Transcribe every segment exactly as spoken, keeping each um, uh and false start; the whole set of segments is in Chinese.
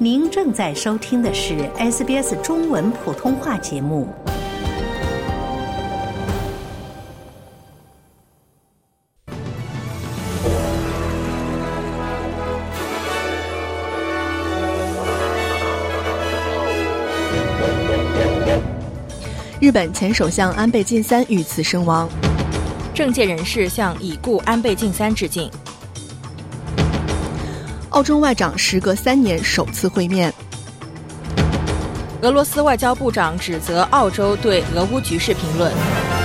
您正在收听的是 S B S 中文普通话节目。 日本前首相安倍晋三遇刺身亡， 政界人士向已故安倍晋三致敬。 澳中外长时隔三年首次会面。 俄罗斯外交部长指责澳洲对俄乌局势评论。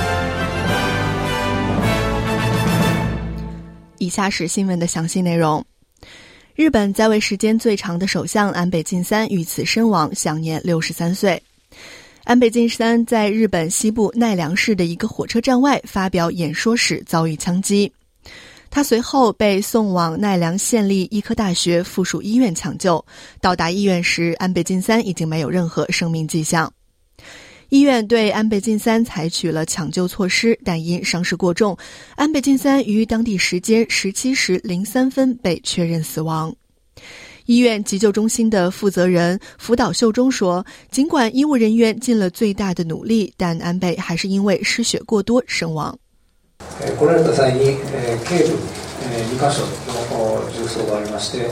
以下是新闻的详细内容。日本在位时间最长的首相安倍晋三遇刺身亡，享年六十三岁。安倍晋三在日本西部奈良市的一个火车站外发表演说时遭遇枪击，他随后被送往奈良县立医科大学附属医院抢救，到达医院时，安倍晋三已经没有任何生命迹象。医院对安倍晋三采取了抢救措施，但因伤势过重，安倍晋三于当地时间十七时零三分被确认死亡。医院急救中心的负责人福岛秀中说，尽管医务人员尽了最大的努力，但安倍还是因为失血过多身亡。 来られた際に頸部にか所の銃創がありまして。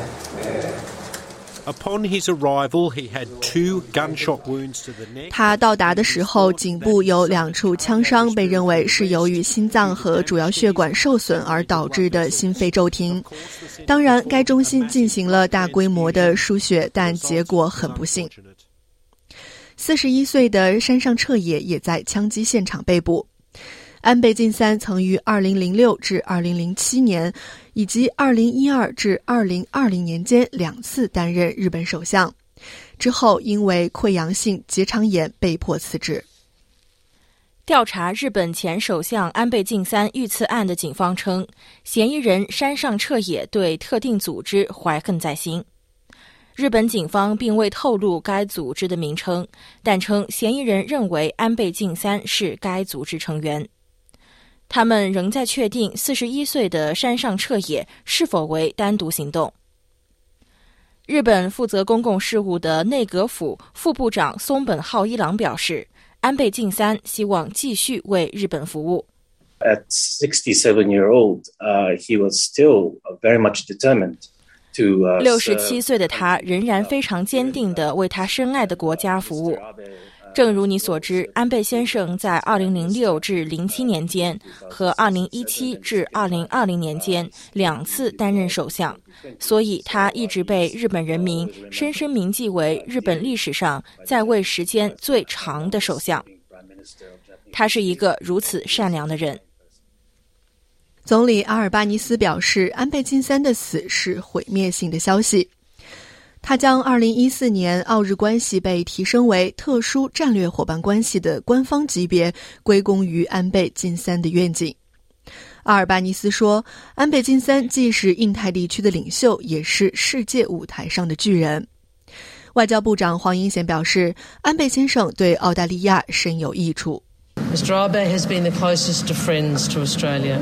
Upon his arrival, he had two gunshot wounds to the neck. 他到达的时候，颈部有两处枪伤，被认为是由于心脏和主要血管受损而导致的心肺骤停。当然，该中心进行了大规模的输血，但结果很不幸。四十一岁的山上彻也也在枪击现场被捕。安倍晋三曾于二零零六至二零零七年以及二零一二至二零二零年间两次担任日本首相，之后因为溃疡性结肠炎被迫辞职。 调查日本前首相安倍晋三遇刺案的警方称，嫌疑人山上彻也对特定组织怀恨在心。日本警方并未透露该组织的名称，但称嫌疑人认为安倍晋三是该组织成员。他们仍在确定四十一岁的山上彻也是否为单独行动。日本负责公共事务的内阁府副部长松本浩一郎表示，安倍晋三希望继续为日本服务。 At sixty-seven year old, uh, he was still very much determined to, uh, 六十七岁的他仍然非常坚定地为他深爱的国家服务。正如你所知，安倍先生在二零零六至零七年间和二零一七至二零二零年间两次担任首相，所以他一直被日本人民深深铭记为日本历史上在位时间最长的首相。他是一个如此善良的人。 总理阿尔巴尼斯表示，安倍晋三的死是毁灭性的消息。他将二零一四年澳日关系被提升为特殊战略伙伴关系的官方级别归功于安倍晋三的愿景。阿尔巴尼斯说，安倍晋三既是印太地区的领袖，也是世界舞台上的巨人。外交部长黄英贤表示，安倍先生对澳大利亚深有益处。 Mister Abe has been the closest of friends to Australia.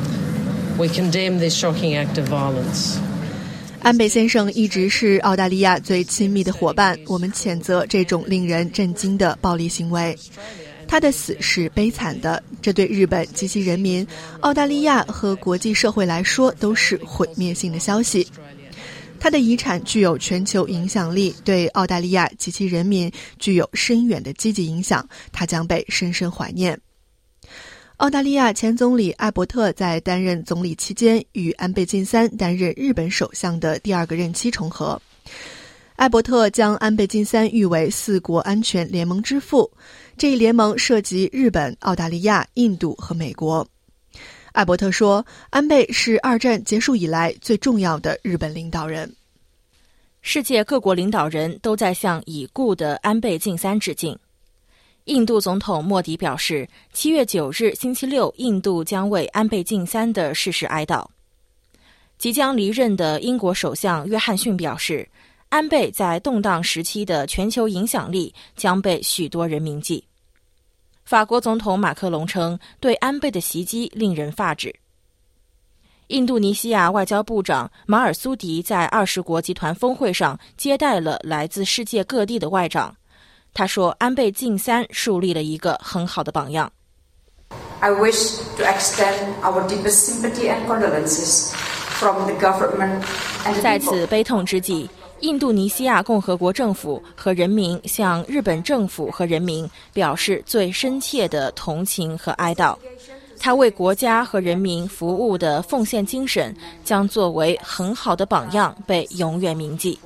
We condemn this shocking act of violence. 安倍先生一直是澳大利亚最亲密的伙伴，我们谴责这种令人震惊的暴力行为。他的死是悲惨的，这对日本及其人民、澳大利亚和国际社会来说都是毁灭性的消息。他的遗产具有全球影响力，对澳大利亚及其人民具有深远的积极影响，他将被深深怀念。澳大利亚前总理艾伯特在担任总理期间与安倍晋三担任日本首相的第二个任期重合。艾伯特将安倍晋三誉为四国安全联盟之父，这一联盟涉及日本、澳大利亚、印度和美国。艾伯特说，安倍是二战结束以来最重要的日本领导人。 世界各国领导人都在向已故的安倍晋三致敬。印度总统莫迪表示，七月九日星期六，印度将为安倍晋三的逝世哀悼。即将离任的英国首相约翰逊表示，安倍在动荡时期的全球影响力将被许多人铭记。法国总统马克龙称，对安倍的袭击令人发指。 印度尼西亚外交部长马尔苏迪在二十国集团峰会上接待了来自世界各地的外长。他说，安倍晋三树立了一个很好的榜样。 I wish to extend our deepest sympathy and condolences from the government and the people. 在此悲痛之际，印度尼西亚共和国政府和人民向日本政府和人民表示最深切的同情和哀悼。他为国家和人民服务的奉献精神将作为很好的榜样被永远铭记。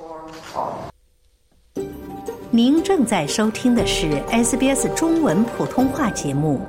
您正在收听的是 S B S 中文普通话节目。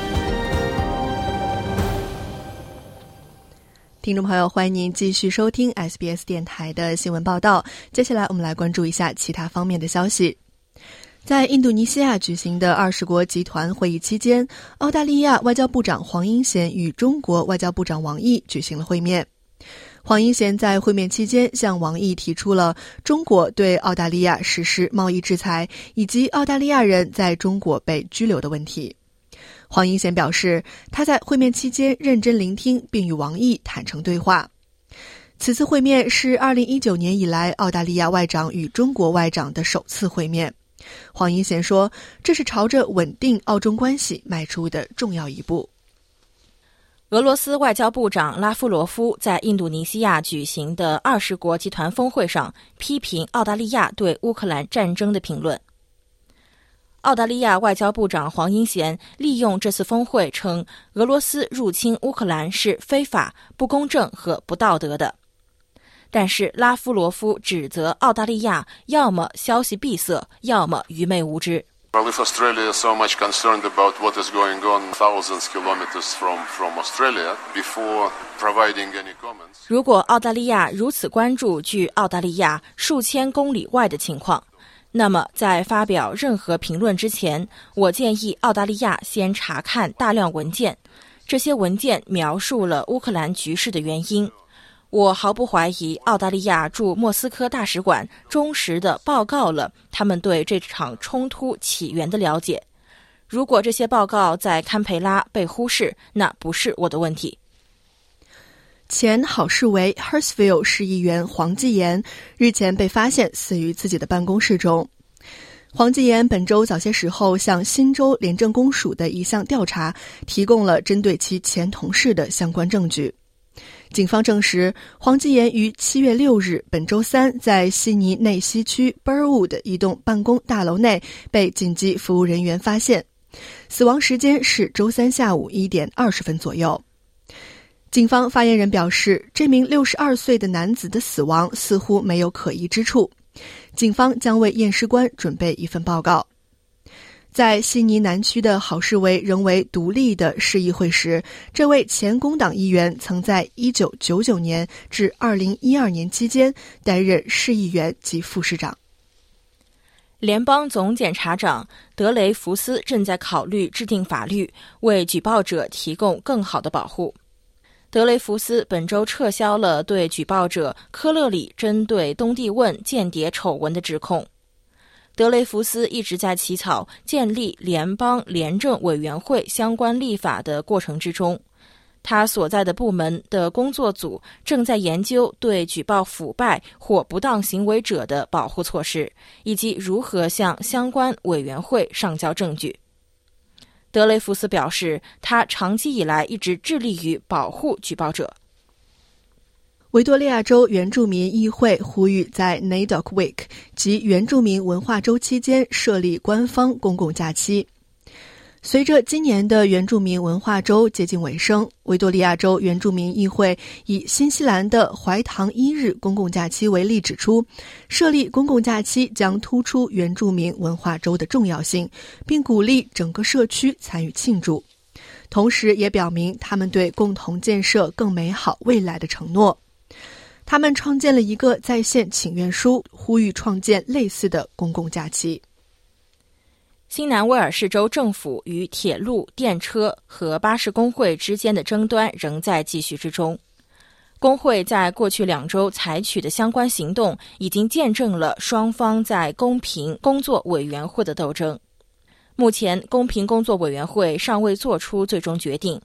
听众朋友，欢迎您继续收听 S B S 电台的新闻报道。接下来我们来关注一下其他方面的消息。在印度尼西亚举行的二十国集团会议期间，澳大利亚外交部长黄英贤与中国外交部长王毅举行了会面。黄英贤在会面期间向王毅提出了中国对澳大利亚实施贸易制裁，以及澳大利亚人在中国被拘留的问题。黄英贤表示，他在会面期间认真聆听，并与王毅坦诚对话。此次会面是二零一九年以来澳大利亚外长与中国外长的首次会面。黄英贤说，这是朝着稳定澳中关系迈出的重要一步。 俄罗斯外交部长拉夫罗夫在印度尼西亚举行的二十国集团峰会上批评澳大利亚对乌克兰战争的评论。澳大利亚外交部长黄英贤利用这次峰会称，俄罗斯入侵乌克兰是非法、不公正和不道德的。但是拉夫罗夫指责澳大利亚要么消息闭塞，要么愚昧无知。 Well, if Australia is so much concerned about what is going on thousands kilometers from, from Australia, before providing any comments... 如果澳大利亚如此关注距澳大利亚数千公里外的情况，那么在发表任何评论之前，我建议澳大利亚先查看大量文件。这些文件描述了乌克兰局势的原因。我毫不怀疑澳大利亚驻莫斯科大使馆忠实地报告了他们对这场冲突起源的了解。如果这些报告在堪培拉被忽视，那不是我的问题。 前好市委 Hurstville 市议员黄继言日前被发现死于自己的办公室中。黄继言本周早些时候向新州廉政公署的一项调查提供了针对其前同事的相关证据。警方证实，黄继言于七月六日本周三在悉尼内西区 Burwood 一栋办公大楼内被紧急服务人员发现，死亡时间是周三下午一点二十分左右。警方发言人表示，这名六十二岁的男子的死亡似乎没有可疑之处，警方将为验尸官准备一份报告。在悉尼南区的好市委仍为独立的市议会时，这位前工党议员曾在一九九九年至二零一二年期间担任市议员及副市长。 联邦总检察长德雷福斯正在考虑制定法律，为举报者提供更好的保护。德雷福斯本周撤销了对举报者科勒里针对东帝汶间谍丑闻的指控。德雷福斯一直在起草建立联邦廉政委员会相关立法的过程之中。他所在的部门的工作组正在研究对举报腐败或不当行为者的保护措施，以及如何向相关委员会上交证据。德雷福斯表示，他长期以来一直致力于保护举报者。 维多利亚州原住民议会呼吁在 NAIDOC Week 及原住民文化周期间设立官方公共假期。随着今年的原住民文化周接近尾声，维多利亚州原住民议会以新西兰的怀唐一日公共假期为例，指出设立公共假期将突出原住民文化周的重要性，并鼓励整个社区参与庆祝，同时也表明他们对共同建设更美好未来的承诺。他们创建了一个在线请愿书，呼吁创建类似的公共假期。 新南威尔士州政府与铁路、电车和巴士工会之间的争端仍在继续之中。工会在过去两周采取的相关行动已经见证了双方在公平工作委员会的斗争。目前，公平工作委员会尚未做出最终决定。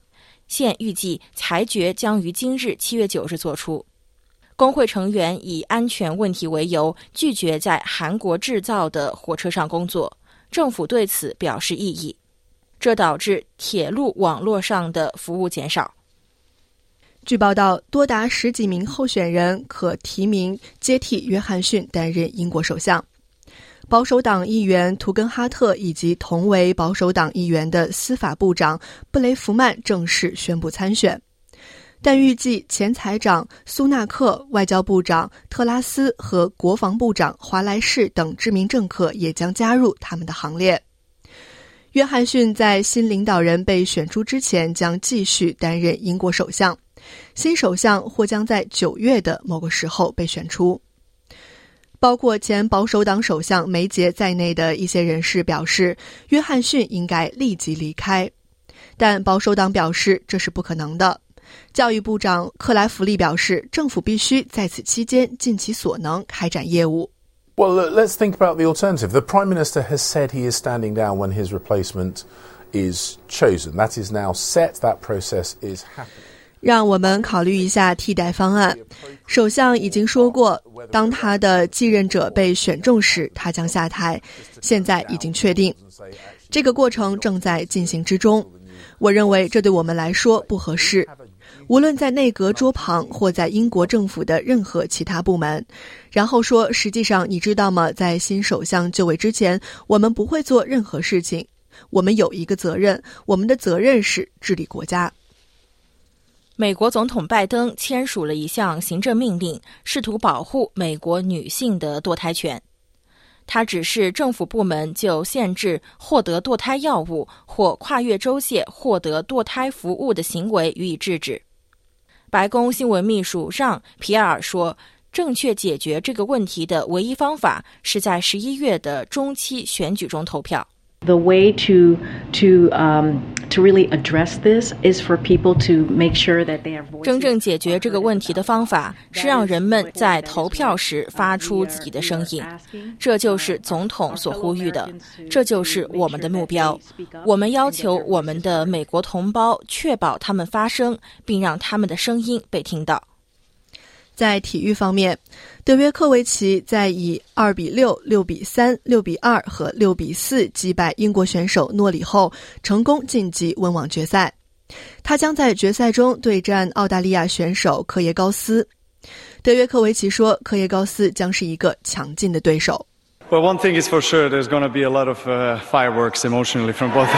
现预计裁决将于今日七月九日作出。工会成员以安全问题为由，拒绝在韩国制造的火车上工作，政府对此表示异议，这导致铁路网络上的服务减少。 据报道，多达十几名候选人可提名接替约翰逊担任英国首相。保守党议员图根哈特以及同为保守党议员的司法部长布雷弗曼正式宣布参选，但预计前财长苏纳克、外交部长特拉斯和国防部长华莱士等知名政客也将加入他们的行列。约翰逊在新领导人被选出之前将继续担任英国首相，新首相或将在九月的某个时候被选出。包括前保守党首相梅杰在内的一些人士表示，约翰逊应该立即离开，但保守党表示这是不可能的。教育部长克莱弗利表示，政府必须在此期间尽其所能开展业务。 Well, let's think about the alternative. The Prime Minister has said he is standing down when his replacement is chosen. That is now set. That process is happening. 让我们考虑一下替代方案。首相已经说过，当他的继任者被选中时，他将下台。现在已经确定，这个过程正在进行之中。我认为这对我们来说不合适。无论在内阁桌旁或在英国政府的任何其他部门。然后说，实际上你知道吗，在新首相就位之前，我们不会做任何事情。我们有一个责任，我们的责任是治理国家。 美国总统拜登签署了一项行政命令，试图保护美国女性的堕胎权。他指示政府部门就限制获得堕胎药物或跨越州界获得堕胎服务的行为予以制止。白宫新闻秘书让·皮埃尔说，正确解决这个问题的唯一方法是在十一月的中期选举中投票。 The way to to um to really address this is for people to make sure that they have voices. 真正解决这个问题的方法是让人们在投票时发出自己的声音，这就是总统所呼吁的，这就是我们的目标。我们要求我们的美国同胞确保他们发声，并让他们的声音被听到。 在体育方面，德约科维奇在以二比六、六比三、六比二和六比四击败英国选手诺里后，成功晋级温网决赛。他将在决赛中对战澳大利亚选手科耶高斯。德约科维奇说，科耶高斯将是一个强劲的对手。 Well, one thing is for sure, there's going to be a lot of uh, fireworks emotionally from both.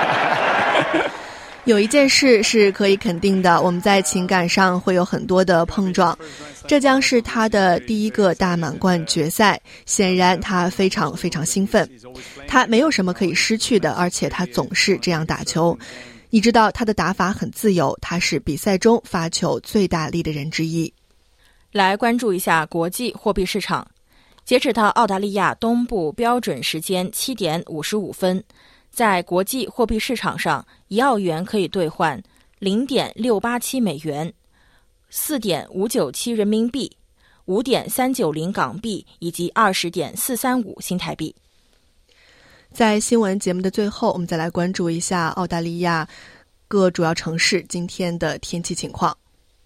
有一件事是可以肯定的，我们在情感上会有很多的碰撞。这将是他的第一个大满贯决赛，显然他非常非常兴奋。他没有什么可以失去的，而且他总是这样打球。你知道他的打法很自由，他是比赛中发球最大力的人之一。 来关注一下国际货币市场。截止到澳大利亚东部标准时间七点五十五分，在国际货币市场上，一澳元可以兑换零点六八七美元、四点五九七人民币、五点三九零港币以及二十点四三五新台币。 在新闻节目的最后，我们再来关注一下澳大利亚各主要城市今天的天气情况。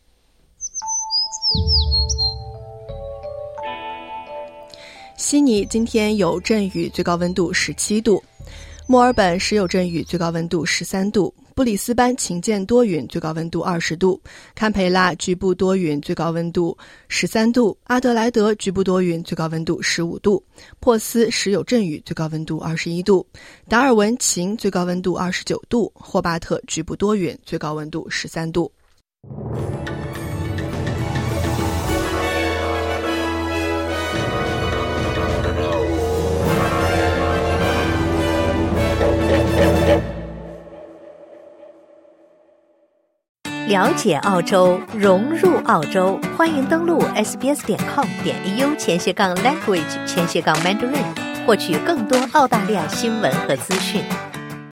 悉尼今天有阵雨，最高温度十七度。墨尔本时有阵雨，最高温度十三度；布里斯班晴间多云，最高温度二十度；堪培拉局部多云，最高温度十三度；阿德莱德局部多云，最高温度十五度；珀斯时有阵雨，最高温度二十一度；达尔文晴，最高温度二十九度；霍巴特局部多云，最高温度十三度。 了解澳洲，融入澳洲，欢迎登录 s b s 点 com 点 a u 前斜杠 language 前斜杠 mandarin， 获取更多澳大利亚新闻和资讯。